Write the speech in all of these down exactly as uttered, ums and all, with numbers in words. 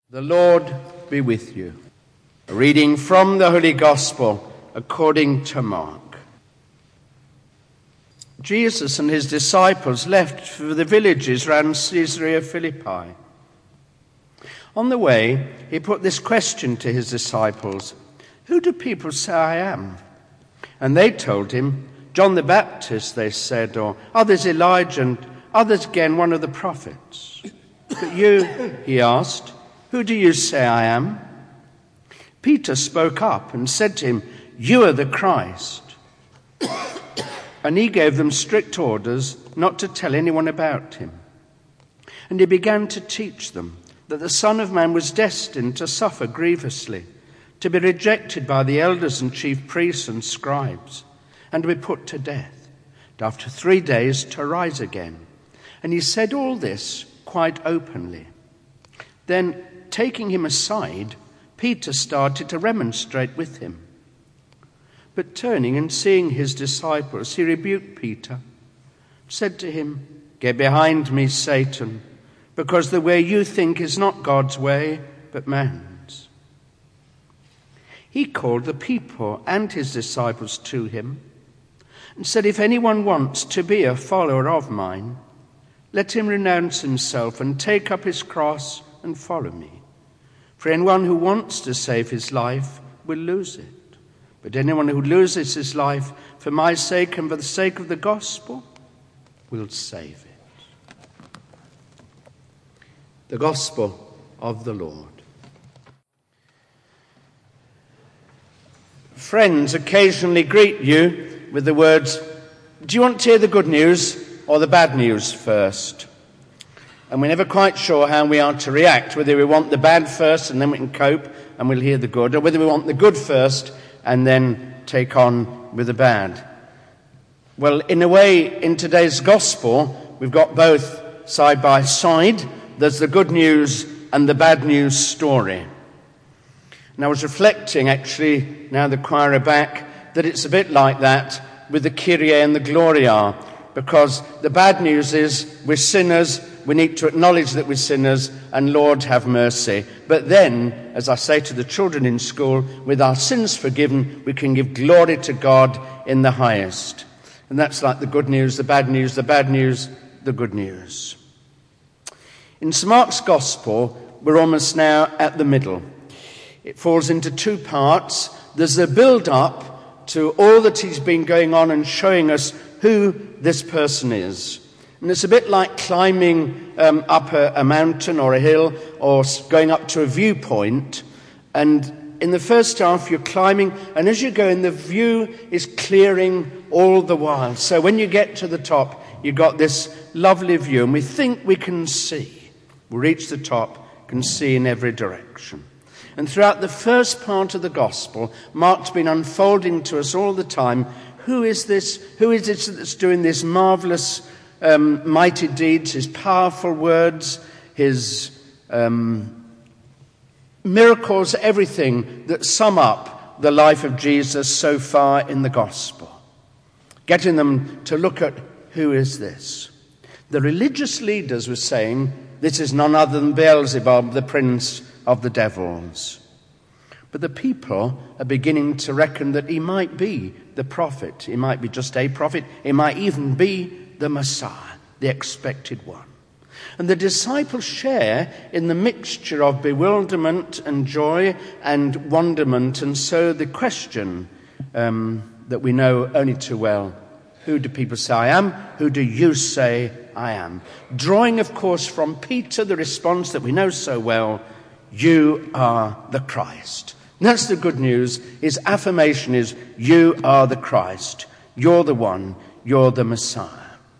The Lord be with you. A reading from the Holy Gospel according to Mark. Jesus and his disciples left for the villages round Caesarea Philippi. On the way, he put this question to his disciples: "Who do people say I am?" And they told him, "John the Baptist," they said, or others Elijah, and others again one of the prophets. "But you," he asked, "who do you say I am?" Peter spoke up and said to him, "You are the Christ." And he gave them strict orders not to tell anyone about him. And he began to teach them that the Son of Man was destined to suffer grievously, to be rejected by the elders and chief priests and scribes, and to be put to death, and after three days to rise again. And he said all this quite openly. Then, taking him aside, Peter started to remonstrate with him. But turning and seeing his disciples, he rebuked Peter, said to him, "Get behind me, Satan, because the way you think is not God's way, but man's." He called the people and his disciples to him and said, "If anyone wants to be a follower of mine, let him renounce himself and take up his cross and follow me. For anyone who wants to save his life will lose it. But anyone who loses his life for my sake and for the sake of the gospel will save it." The Gospel of the Lord. Friends occasionally greet you with the words, "Do you want to hear the good news or the bad news first?" And we're never quite sure how we are to react, whether we want the bad first and then we can cope and we'll hear the good, or whether we want the good first and then take on with the bad. Well, in a way, in today's gospel, we've got both side by side. There's the good news and the bad news story. And I was reflecting, actually, now the choir are back, that it's a bit like that with the Kyrie and the Gloria, because the bad news is we're sinners. We need to acknowledge that we're sinners, and Lord, have mercy. But then, as I say to the children in school, with our sins forgiven, we can give glory to God in the highest. And that's like the good news, the bad news, the bad news, the good news. In Saint Mark's Gospel, we're almost now at the middle. It falls into two parts. There's a build-up to all that he's been going on and showing us who this person is. And it's a bit like climbing um, up a, a mountain or a hill, or going up to a viewpoint. And in the first half, you're climbing, and as you go in, the view is clearing all the while. So when you get to the top, you've got this lovely view, and we think we can see. We reach the top, can see in every direction. And throughout the first part of the Gospel, Mark's been unfolding to us all the time, who is this, who is it that's doing this marvelous Um, mighty deeds, his powerful words, his um, miracles, everything that sum up the life of Jesus so far in the gospel. Getting them to look at who is this. The religious leaders were saying, this is none other than Beelzebub, the prince of the devils. But the people are beginning to reckon that he might be the prophet. He might be just a prophet. He might even be the Messiah, the expected one. And the disciples share in the mixture of bewilderment and joy and wonderment. And so the question um, that we know only too well, who do people say I am? Who do you say I am? Drawing, of course, from Peter, the response that we know so well, you are the Christ. And that's the good news. His affirmation is, you are the Christ. You're the one. You're the Messiah.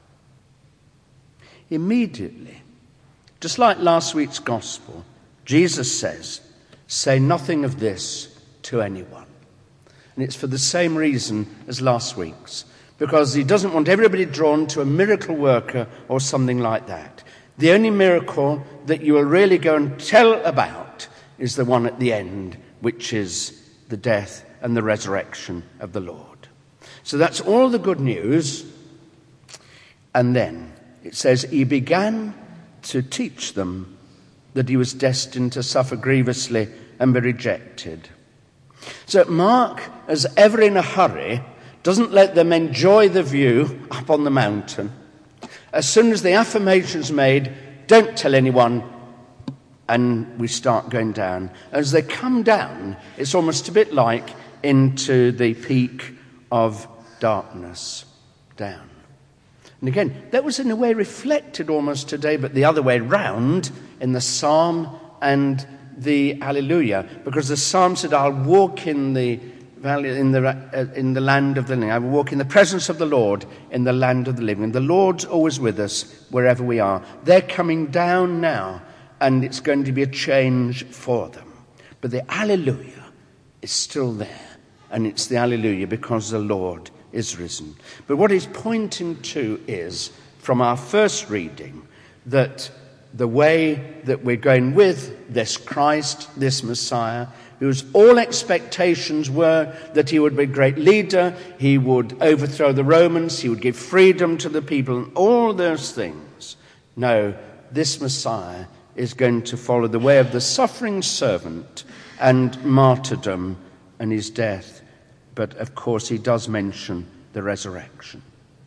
Immediately, just like last week's gospel, Jesus says, say nothing of this to anyone. And it's for the same reason as last week's, because he doesn't want everybody drawn to a miracle worker or something like that. The only miracle that you will really go and tell about is the one at the end, which is the death and the resurrection of the Lord. So that's all the good news. And then it says he began to teach them that he was destined to suffer grievously and be rejected. So Mark, as ever in a hurry, doesn't let them enjoy the view up on the mountain. As soon as the affirmation's made, don't tell anyone, and we start going down. As they come down, it's almost a bit like into the peak of darkness down. And again, that was in a way reflected almost today, but the other way round in the psalm and the Alleluia, because the psalm said, I'll walk in the valley, in the uh, in the land of the living. I will walk in the presence of the Lord in the land of the living. And the Lord's always with us wherever we are. They're coming down now, and it's going to be a change for them. But the Alleluia is still there, and it's the Alleluia because the Lord is risen. But what he's pointing to is, from our first reading, that the way that we're going with this Christ, this Messiah, whose all expectations were that he would be a great leader, he would overthrow the Romans, he would give freedom to the people, and all those things. No, this Messiah is going to follow the way of the suffering servant and martyrdom and his death. But, of course, he does mention the resurrection.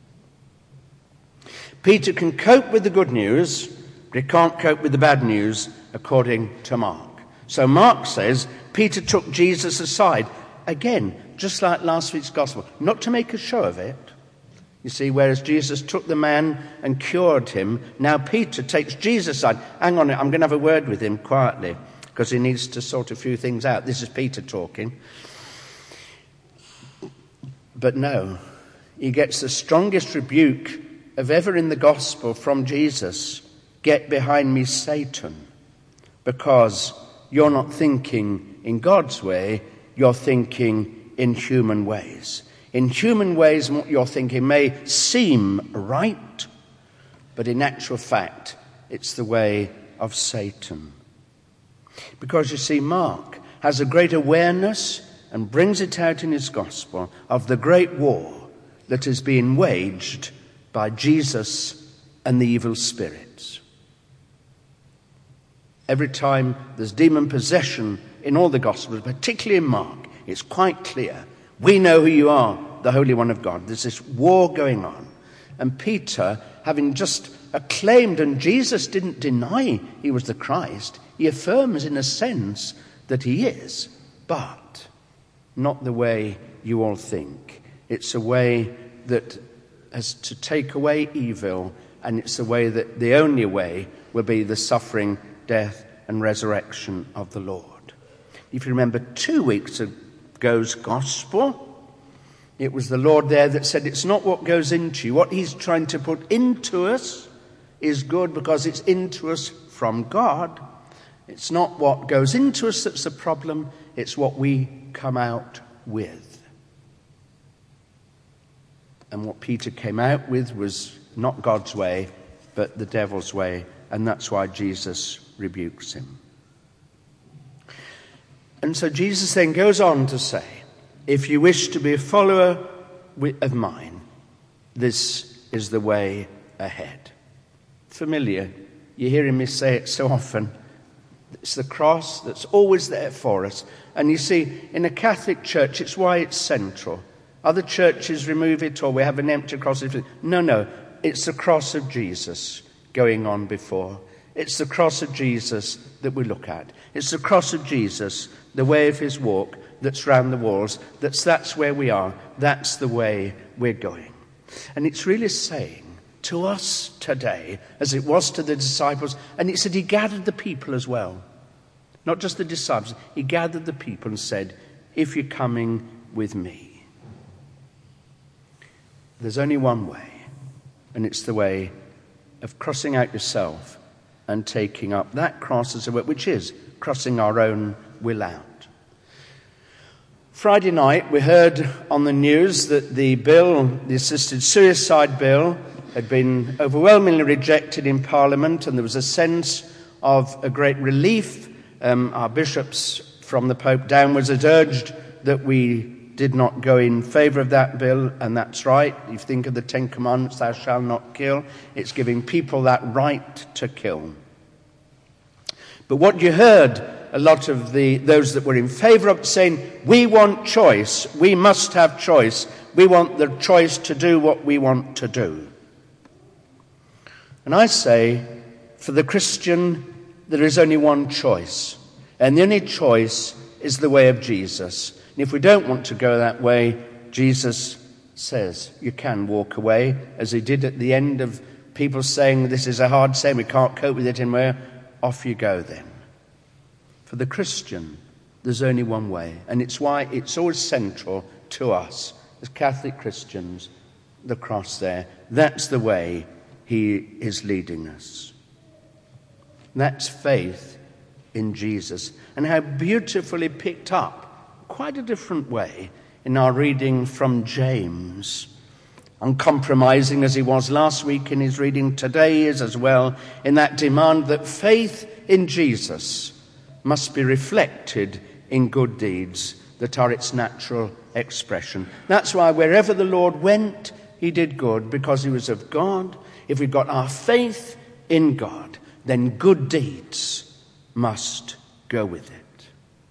Peter can cope with the good news, but he can't cope with the bad news, according to Mark. So Mark says Peter took Jesus aside, again, just like last week's gospel, not to make a show of it. You see, whereas Jesus took the man and cured him, now Peter takes Jesus aside. Hang on, I'm going to have a word with him quietly, because he needs to sort a few things out. This is Peter talking. But no, he gets the strongest rebuke of ever in the gospel from Jesus. Get behind me, Satan, because you're not thinking in God's way, you're thinking in human ways. In human ways, what you're thinking may seem right, but in actual fact, it's the way of Satan. Because you see, Mark has a great awareness and brings it out in his gospel of the great war that is being waged by Jesus and the evil spirits. Every time there's demon possession in all the Gospels, particularly in Mark, it's quite clear. We know who you are, the Holy One of God. There's this war going on. And Peter, having just acclaimed, and Jesus didn't deny he was the Christ, he affirms in a sense that he is, but not the way you all think. It's a way that has to take away evil, and it's a way that the only way will be the suffering, death and resurrection of the Lord. If you remember two weeks ago's gospel, it was the Lord there that said it's not what goes into you. What he's trying to put into us is good because it's into us from God. It's not what goes into us that's the problem, it's what we come out with. And what Peter came out with was not God's way, but the devil's way, and that's why Jesus rebukes him. And so Jesus then goes on to say, if you wish to be a follower of mine, this is the way ahead. Familiar. You're hearing me say it so often. It's the cross that's always there for us. And you see, in a Catholic church, it's why it's central. Other churches remove it, or we have an empty cross. No, no. It's the cross of Jesus going on before. It's the cross of Jesus that we look at. It's the cross of Jesus, the way of his walk, that's round the walls. That's, that's where we are. That's the way we're going. And it's really saying to us today, as it was to the disciples, and it said he gathered the people as well. Not just the disciples. He gathered the people and said, if you're coming with me, there's only one way, and it's the way of crossing out yourself and taking up that cross as a way, which is crossing our own will out. Friday night, we heard on the news that the bill, the assisted suicide bill, had been overwhelmingly rejected in Parliament, and there was a sense of a great relief. Um, our bishops from the Pope downwards had urged that we did not go in favour of that bill, and that's right. If you think of the Ten Commandments, thou shalt not kill, it's giving people that right to kill. But what you heard a lot of the those that were in favour of saying, we want choice, we must have choice, we want the choice to do what we want to do. And I say, for the Christian, there is only one choice, and the only choice is the way of Jesus. And if we don't want to go that way, Jesus says you can walk away, as he did at the end of people saying, this is a hard saying, we can't cope with it anymore. Off you go then. For the Christian, there's only one way, and it's why it's always central to us as Catholic Christians, the cross there. That's the way he is leading us. That's faith in Jesus. And how beautifully picked up, quite a different way, in our reading from James. Uncompromising as he was last week in his reading, today is as well, in that demand that faith in Jesus must be reflected in good deeds that are its natural expression. That's why wherever the Lord went, he did good, because he was of God. If we've got our faith in God, then good deeds must go with it.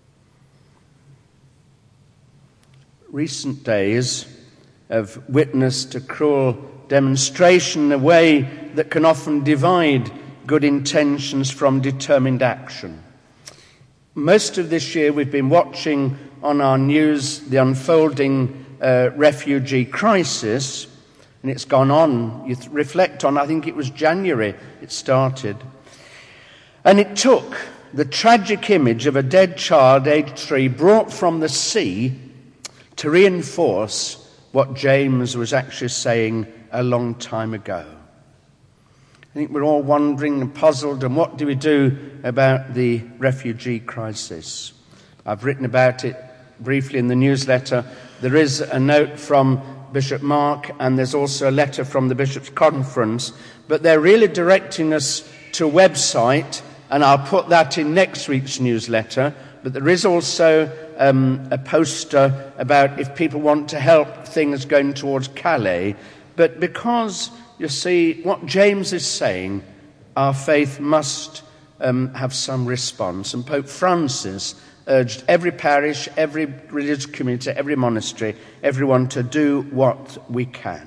Recent days have witnessed a cruel demonstration, a way that can often divide good intentions from determined action. Most of this year we've been watching on our news the unfolding uh, refugee crisis, and it's gone on. You th- reflect on, I think it was January it started. And it took the tragic image of a dead child, aged three, brought from the sea to reinforce what James was actually saying a long time ago. I think we're all wondering and puzzled, and what do we do about the refugee crisis? I've written about it briefly in the newsletter. There is a note from Bishop Mark, and there's also a letter from the Bishops' Conference, but they're really directing us to a website, and I'll put that in next week's newsletter. But there is also um, a poster about if people want to help things going towards Calais. But because, you see, what James is saying, our faith must um, have some response. And Pope Francis urged every parish, every religious community, every monastery, everyone to do what we can.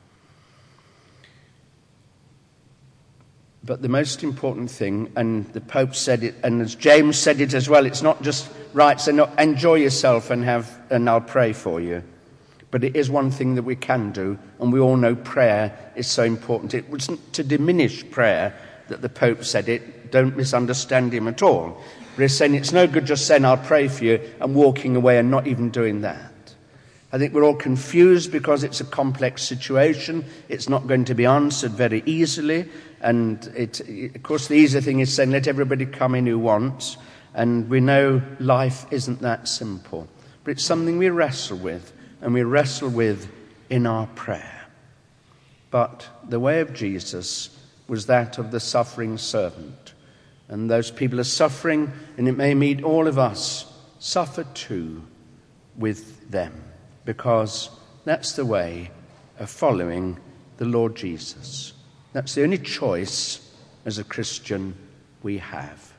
But the most important thing, and the Pope said it, and as James said it as well, it's not just right, so no, enjoy yourself and have, and I'll pray for you. But it is one thing that we can do, and we all know prayer is so important. It wasn't to diminish prayer that the Pope said it. Don't misunderstand him at all. But he's saying it's no good just saying I'll pray for you and walking away and not even doing that. I think we're all confused because it's a complex situation. It's not going to be answered very easily. And it, it, of course, the easy thing is saying let everybody come in who wants. And we know life isn't that simple. But it's something we wrestle with, and we wrestle with in our prayer. But the way of Jesus was that of the suffering servant. And those people are suffering, and it may mean all of us suffer too with them, because that's the way of following the Lord Jesus. That's the only choice as a Christian we have.